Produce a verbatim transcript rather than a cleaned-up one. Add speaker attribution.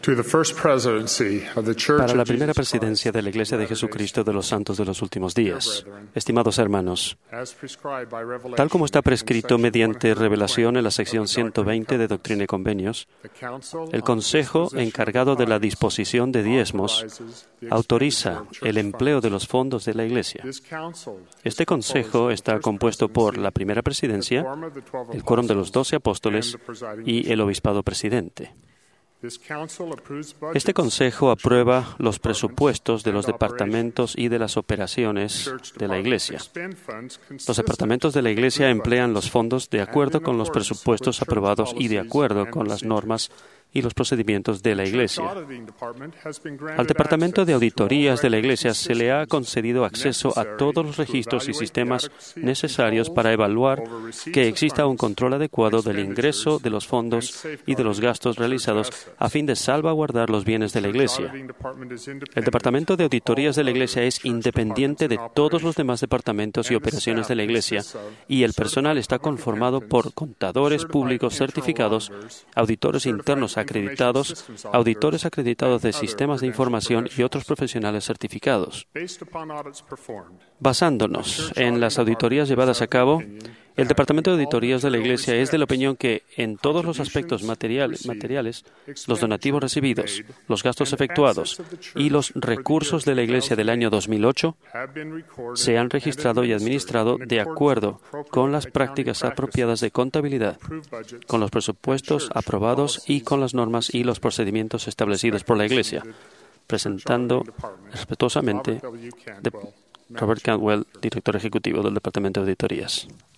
Speaker 1: Para la primera presidencia de la Iglesia de Jesucristo de los Santos de los Últimos Días. Estimados hermanos, tal como está prescrito mediante revelación en la sección ciento veinte de Doctrina y Convenios, el Consejo encargado de la disposición de diezmos autoriza el empleo de los fondos de la Iglesia. Este Consejo está compuesto por la primera presidencia, el quórum de los doce apóstoles y el obispado presidente. Este Consejo aprueba los presupuestos de los departamentos y de las operaciones de la Iglesia. Los departamentos de la Iglesia emplean los fondos de acuerdo con los presupuestos aprobados y de acuerdo con las normas y los procedimientos de la Iglesia. Al Departamento de Auditorías de la Iglesia se le ha concedido acceso a todos los registros y sistemas necesarios para evaluar que exista un control adecuado del ingreso de los fondos y de los gastos realizados a fin de salvaguardar los bienes de la Iglesia. El Departamento de Auditorías de la Iglesia es independiente de todos los demás departamentos y operaciones de la Iglesia, y el personal está conformado por contadores públicos certificados, auditores internos acreditados, auditores acreditados de sistemas de información y otros profesionales certificados. Basándonos en las auditorías llevadas a cabo, el Departamento de Auditorías de la Iglesia es de la opinión que, en todos los aspectos materiales, materiales, los donativos recibidos, los gastos efectuados y los recursos de la Iglesia del año dos mil ocho se han registrado y administrado de acuerdo con las prácticas apropiadas de contabilidad, con los presupuestos aprobados y con las normas y los procedimientos establecidos por la Iglesia, presentando respetuosamente de Robert Cantwell, director ejecutivo del Departamento de Auditorías.